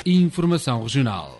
e informação regional.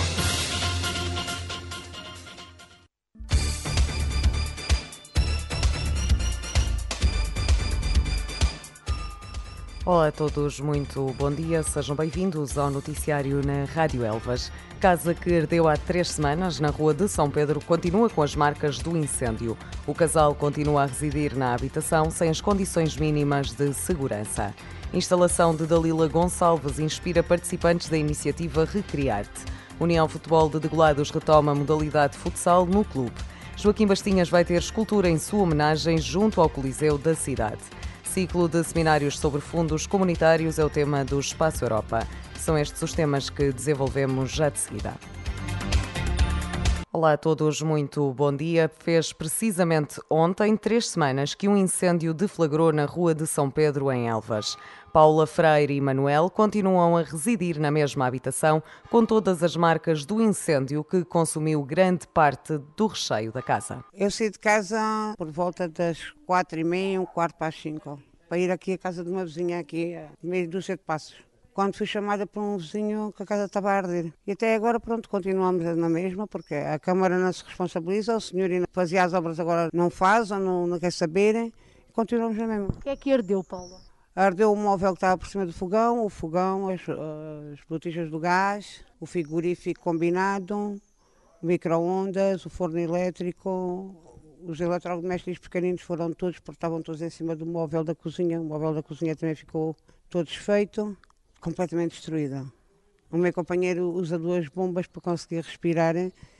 Olá a todos, muito bom dia, sejam bem-vindos ao noticiário na Rádio Elvas. Casa que ardeu há 3 semanas na rua de São Pedro continua com as marcas do incêndio. O casal continua a residir na habitação sem as condições mínimas de segurança. Instalação de Dalila Gonçalves inspira participantes da iniciativa Recriar-te. União Futebol de Degolados retoma a modalidade futsal no clube. Joaquim Bastinhas vai ter escultura em sua homenagem junto ao Coliseu da cidade. Ciclo de seminários sobre fundos comunitários é o tema do Espaço Europa. São estes os temas que desenvolvemos já de seguida. Olá a todos, muito bom dia. Fez precisamente ontem 3 semanas que um incêndio deflagrou na rua de São Pedro, em Elvas. Paula Freire e Manuel continuam a residir na mesma habitação, com todas as marcas do incêndio que consumiu grande parte do recheio da casa. Eu saí de casa por volta das 4h30, 4 para as 5, para ir aqui à casa de uma vizinha, aqui a meia dúzia de passos. Quando fui chamada por um vizinho que a casa estava a arder. E até agora, pronto, continuamos na mesma, porque a Câmara não se responsabiliza, o senhor fazia as obras, agora não faz, ou não quer saber, continuamos na mesma. O que é que ardeu, Paula? Ardeu o móvel que estava por cima do fogão, as botijas do gás, o frigorífico combinado, o micro-ondas, o forno elétrico, os eletrodomésticos pequeninos foram todos, porque estavam todos em cima do móvel da cozinha. O móvel da cozinha também ficou todo desfeito, completamente destruído. O meu companheiro usa 2 bombas para conseguir respirar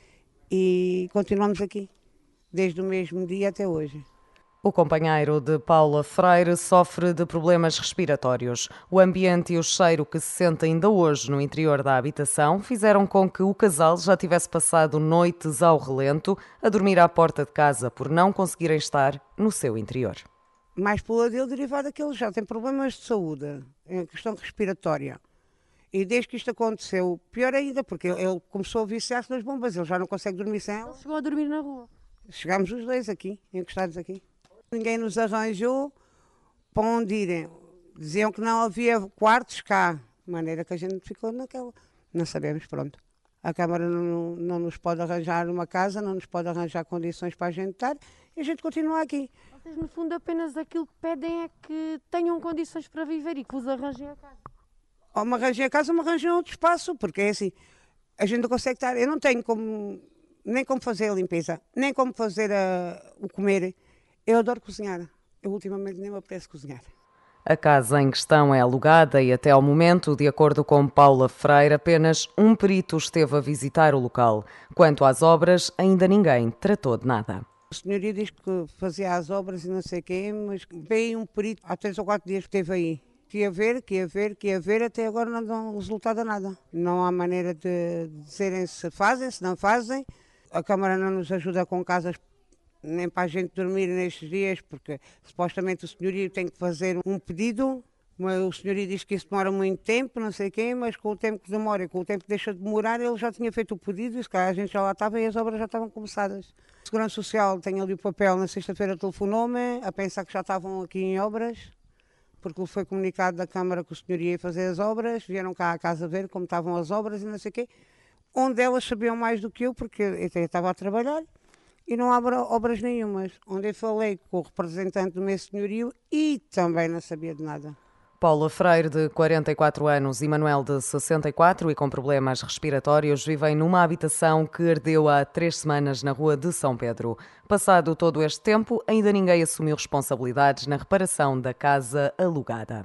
e continuamos aqui, desde o mesmo dia até hoje. O companheiro de Paula Freire sofre de problemas respiratórios. O ambiente e o cheiro que se sente ainda hoje no interior da habitação fizeram com que o casal já tivesse passado noites ao relento a dormir à porta de casa por não conseguirem estar no seu interior. Mais pelo dele derivado que ele já tem problemas de saúde, em questão respiratória. E desde que isto aconteceu, pior ainda, porque ele começou a viciar-se nas bombas, ele já não consegue dormir sem ela. Ele chegou a dormir na rua. Chegámos os 2 aqui, encostados aqui. Ninguém nos arranjou para onde irem. Diziam que não havia quartos cá, de maneira que a gente ficou naquela. Não sabemos, pronto. A Câmara não nos pode arranjar uma casa, não nos pode arranjar condições para a gente estar e a gente continua aqui. Vocês, no fundo, apenas aquilo que pedem é que tenham condições para viver e que vos arranjem a casa. Ou me arranjem a casa ou me arranjem outro espaço, porque é assim, a gente não consegue estar. Eu não tenho nem como fazer a limpeza, nem como fazer o comer. Eu adoro cozinhar. Eu ultimamente nem me apetece cozinhar. A casa em questão é alugada e até ao momento, de acordo com Paula Freire, apenas um perito esteve a visitar o local. Quanto às obras, ainda ninguém tratou de nada. O senhorio diz que fazia as obras e não sei o quê, mas veio um perito há 3 ou 4 dias que esteve aí. Que ia ver, até agora não dão resultado a nada. Não há maneira de dizerem se fazem, se não fazem. A Câmara não nos ajuda com casas nem para a gente dormir nestes dias, porque supostamente o senhorio tem que fazer um pedido, mas o senhorio diz que isso demora muito tempo, não sei quem, mas com o tempo que demora e com o tempo que deixa de demorar, ele já tinha feito o pedido e se calhar a gente já lá estava e as obras já estavam começadas. A Segurança Social tem ali o papel, na sexta-feira telefonou-me a pensar que já estavam aqui em obras, porque foi comunicado da Câmara que o senhorio ia fazer as obras, vieram cá à casa ver como estavam as obras e não sei o quê, onde elas sabiam mais do que eu, porque eu estava a trabalhar. E não há obras nenhumas, onde eu falei com o representante do meu senhorio e também não sabia de nada. Paula Freire, de 44 anos, e Manuel, de 64 e com problemas respiratórios, vivem numa habitação que ardeu há 3 semanas na rua de São Pedro. Passado todo este tempo, ainda ninguém assumiu responsabilidades na reparação da casa alugada.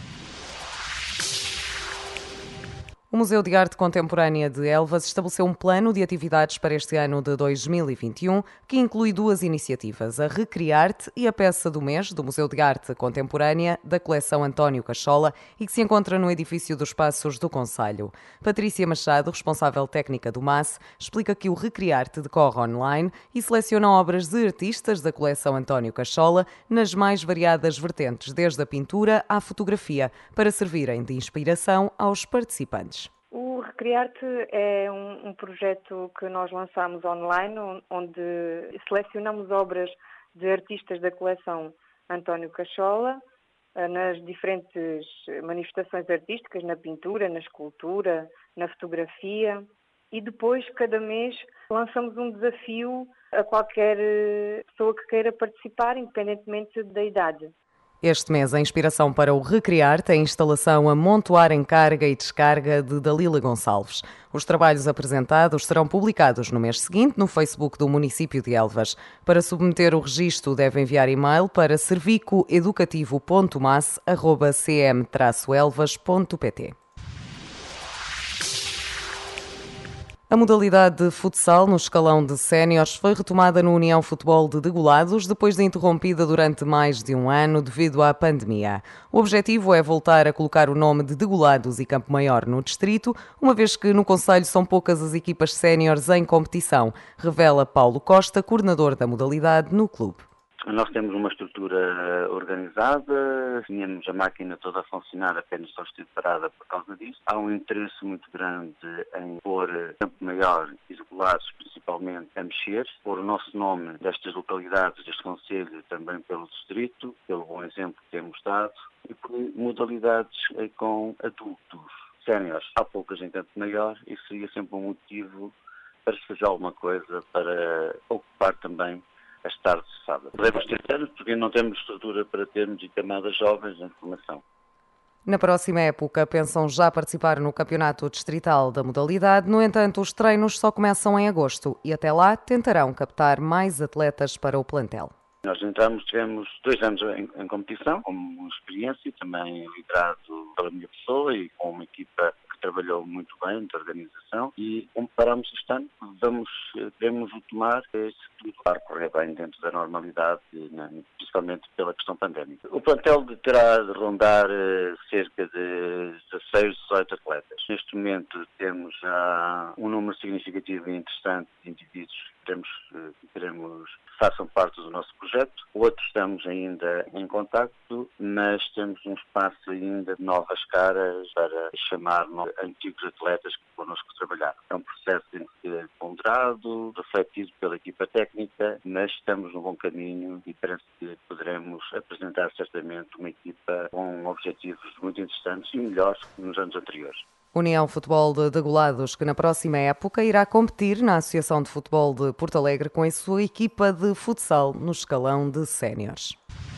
O Museu de Arte Contemporânea de Elvas estabeleceu um plano de atividades para este ano de 2021 que inclui 2 iniciativas, a Recriar-te e a Peça do Mês do Museu de Arte Contemporânea da coleção António Cachola e que se encontra no edifício dos Passos do Concelho. Patrícia Machado, responsável técnica do MAS, explica que o Recriar-te decorre online e seleciona obras de artistas da coleção António Cachola nas mais variadas vertentes, desde a pintura à fotografia, para servirem de inspiração aos participantes. O Recriar-te é um projeto que nós lançamos online, onde selecionamos obras de artistas da coleção António Cachola, nas diferentes manifestações artísticas, na pintura, na escultura, na fotografia. E depois, cada mês, lançamos um desafio a qualquer pessoa que queira participar, independentemente da idade. Este mês, a inspiração para o Recriar tem instalação Amontoar em Carga e Descarga de Dalila Gonçalves. Os trabalhos apresentados serão publicados no mês seguinte no Facebook do município de Elvas. Para submeter o registro, deve enviar e-mail para servicoeducativo.mas@cm-elvas.pt. A modalidade de futsal no escalão de séniores foi retomada no União Futebol de Degolados depois de interrompida durante mais de um ano devido à pandemia. O objetivo é voltar a colocar o nome de Degolados e Campo Maior no distrito, uma vez que no concelho são poucas as equipas séniores em competição, revela Paulo Costa, coordenador da modalidade no clube. Nós temos uma estrutura organizada, tínhamos a máquina toda a funcionar, apenas só esteve parada por causa disso. Há um interesse muito grande em pôr Campo Maior e Degolados, principalmente, a mexer, pôr o nosso nome destas localidades, deste concelho, também pelo distrito, pelo bom exemplo que temos dado, e por modalidades com adultos séniores. Há poucas em Campo Maior e seria sempre um motivo para se fazer alguma coisa, para ocupar também as tardes de sábado. Podemos ter anos porque não temos estrutura para termos e camadas jovens em formação. Na próxima época, pensam já participar no campeonato distrital da modalidade. No entanto, os treinos só começam em agosto e até lá tentarão captar mais atletas para o plantel. Nós tivemos 2 anos em competição, com experiência, também liderado pela minha pessoa e com uma equipa que trabalhou muito bem, muita organização, e como paramos este ano, queremos retomar se tudo vai correr bem dentro da normalidade, principalmente pela questão pandémica. O plantel terá de rondar cerca de 16, 18 atletas. Neste momento temos já um número significativo e interessante de indivíduos que queremos que façam parte do nosso projeto. Outros estamos ainda em contacto, mas temos um espaço ainda de novas caras para chamar antigos atletas que connosco trabalharam. É um processo que tem que ser ponderado, refletido pela equipa técnica, mas estamos no bom caminho e parece que poderemos apresentar certamente uma equipa com objetivos muito interessantes e melhores que nos anos anteriores. União Futebol de Degolados, que na próxima época irá competir na Associação de Futebol de Porto Alegre com a sua equipa de futsal no escalão de séniores.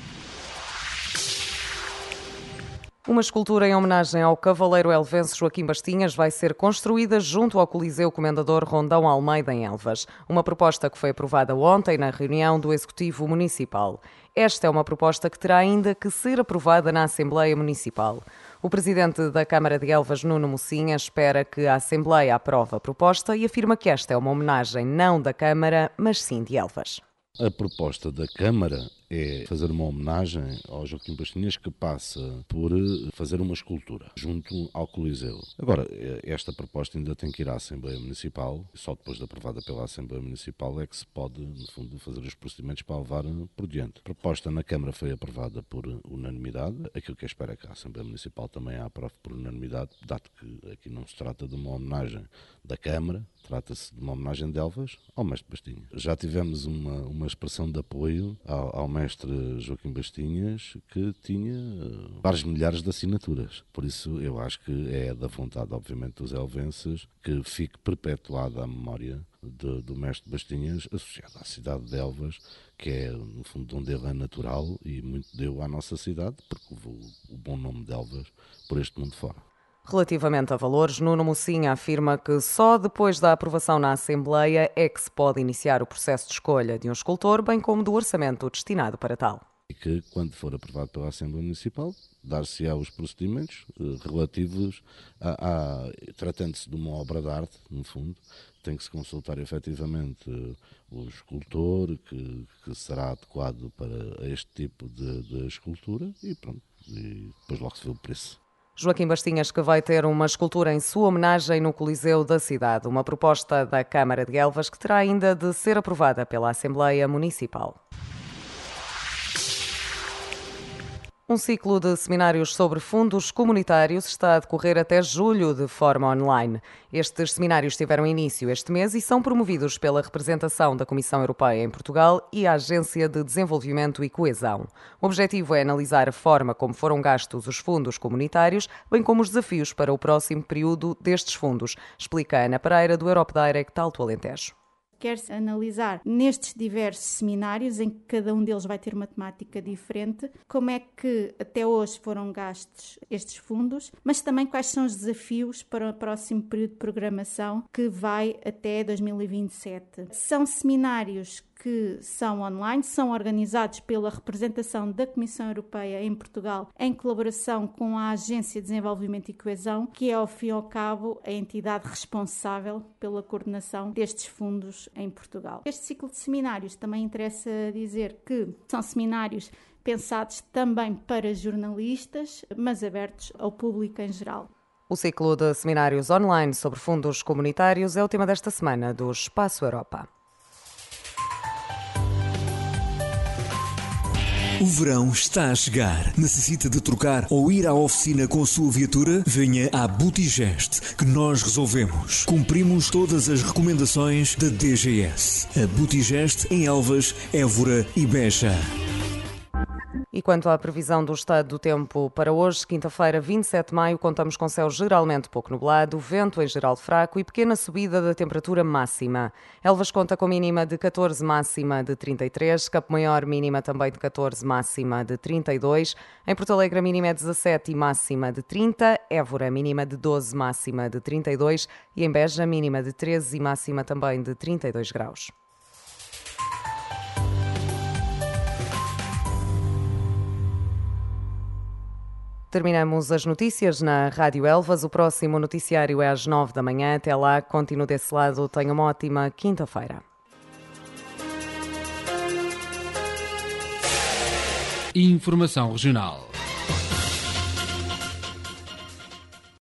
Uma escultura em homenagem ao cavaleiro elvense Joaquim Bastinhas vai ser construída junto ao Coliseu Comendador Rondão Almeida, em Elvas. Uma proposta que foi aprovada ontem na reunião do Executivo Municipal. Esta é uma proposta que terá ainda que ser aprovada na Assembleia Municipal. O presidente da Câmara de Elvas, Nuno Mocinha, espera que a Assembleia aprove a proposta e afirma que esta é uma homenagem não da Câmara, mas sim de Elvas. A proposta da Câmara é fazer uma homenagem ao Joaquim Bastinhas, que passa por fazer uma escultura junto ao Coliseu. Agora, esta proposta ainda tem que ir à Assembleia Municipal, só depois de aprovada pela Assembleia Municipal é que se pode, no fundo, fazer os procedimentos para a levar por diante. A proposta na Câmara foi aprovada por unanimidade, aquilo que eu espero é que a Assembleia Municipal também a aprove por unanimidade, dado que aqui não se trata de uma homenagem da Câmara, trata-se de uma homenagem de Elvas ao mestre Bastinhas. Já tivemos uma expressão de apoio ao mestre Joaquim Bastinhas, que tinha vários milhares de assinaturas. Por isso, eu acho que é da vontade, obviamente, dos elvenses que fique perpetuada a memória do mestre Bastinhas associado à cidade de Elvas, que é, no fundo, onde ele é natural e muito deu à nossa cidade, porque levou o bom nome de Elvas por este mundo fora. Relativamente a valores, Nuno Mocinha afirma que só depois da aprovação na Assembleia é que se pode iniciar o processo de escolha de um escultor, bem como do orçamento destinado para tal. E que, quando for aprovado pela Assembleia Municipal, dar-se-á os procedimentos relativos tratando-se de uma obra de arte, no fundo, tem que se consultar efetivamente o escultor que será adequado para este tipo de escultura e pronto, e depois logo se vê o preço. Joaquim Bastinhas, que vai ter uma escultura em sua homenagem no Coliseu da cidade, uma proposta da Câmara de Elvas que terá ainda de ser aprovada pela Assembleia Municipal. Um ciclo de seminários sobre fundos comunitários está a decorrer até julho de forma online. Estes seminários tiveram início este mês e são promovidos pela representação da Comissão Europeia em Portugal e a Agência de Desenvolvimento e Coesão. O objetivo é analisar a forma como foram gastos os fundos comunitários, bem como os desafios para o próximo período destes fundos, explica Ana Pereira, do Europe Direct Alto Alentejo. Quer-se analisar nestes diversos seminários, em que cada um deles vai ter uma temática diferente, como é que até hoje foram gastos estes fundos, mas também quais são os desafios para o próximo período de programação que vai até 2027. São seminários que são online, são organizados pela representação da Comissão Europeia em Portugal, em colaboração com a Agência de Desenvolvimento e Coesão, que é, ao fim e ao cabo, a entidade responsável pela coordenação destes fundos em Portugal. Este ciclo de seminários também interessa dizer que são seminários pensados também para jornalistas, mas abertos ao público em geral. O ciclo de seminários online sobre fundos comunitários é o tema desta semana do Espaço Europa. O verão está a chegar. Necessita de trocar ou ir à oficina com a sua viatura? Venha à Butigest, que nós resolvemos. Cumprimos todas as recomendações da DGS. A Butigest em Elvas, Évora e Beja. E quanto à previsão do estado do tempo para hoje, quinta-feira, 27 de maio, contamos com céu geralmente pouco nublado, vento em geral fraco e pequena subida da temperatura máxima. Elvas conta com mínima de 14, máxima de 33, Campo-Maior mínima também de 14, máxima de 32, em Porto Alegre a mínima é 17 e máxima de 30, Évora mínima de 12, máxima de 32 e em Beja mínima de 13 e máxima também de 32 graus. Terminamos as notícias na Rádio Elvas. O próximo noticiário é às 9 da manhã. Até lá, continue desse lado. Tenha uma ótima quinta-feira. Informação regional.